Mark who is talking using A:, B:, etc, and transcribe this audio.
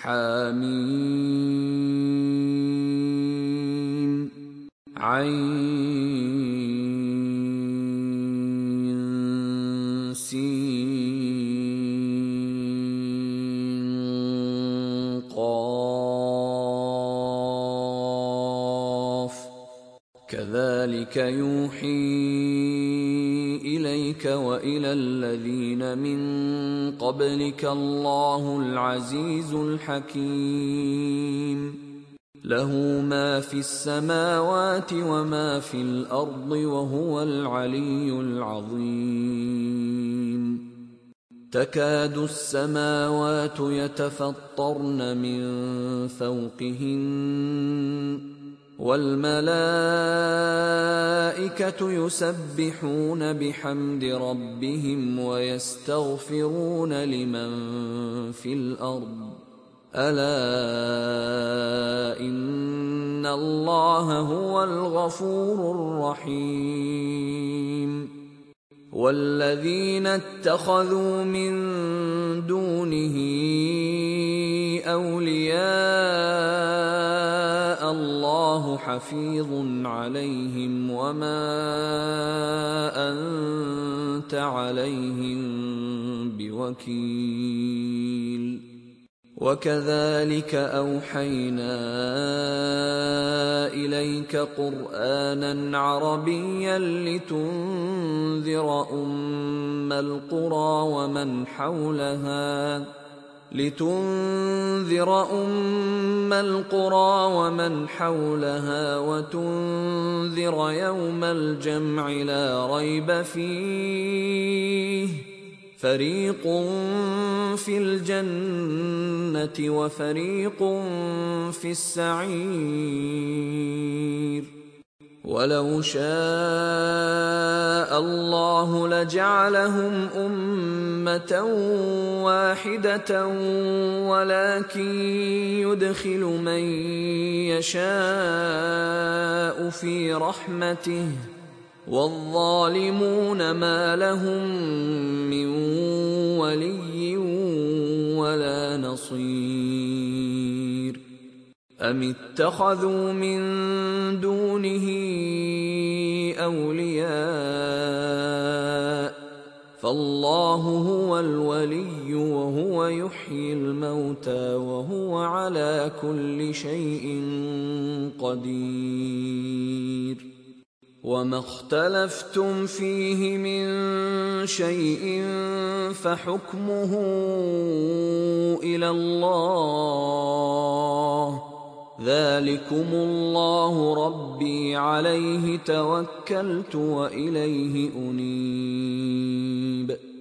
A: حم عين سين قاف كذلك يوحي إليك وإلى الذين من قبلك الله العزيز الحكيم له ما في السماوات وما في الأرض وهو العلي العظيم تكاد السماوات يتفطرن من فوقهن والملائكة يسبحون بحمد ربهم ويستغفرون لمن في الأرض ألا إن الله هو الغفور الرحيم والذين اتخذوا من دونه أولياء الله حفيظ عليهم وما أنت عليهم بوكيل وكذلك أوحينا إليك قرآنا عربيا لتنذر أم القرى ومن حولها وتنذر يوم الجمع لا ريب فيه فريق في الجنة وفريق في السعير ولو شاء الله لجعلهم أمة واحدة ولكن يدخل من يشاء في رحمته والظالمون ما لهم من ولي ولا نصير أم اتخذوا من دونه أولياء فالله هو الولي وهو يحيي الموتى وهو على كل شيء قدير وما اختلفتم فيه من شيء فحكمه إلى الله ذلكم الله ربي عليه توكلت وإليه أنيب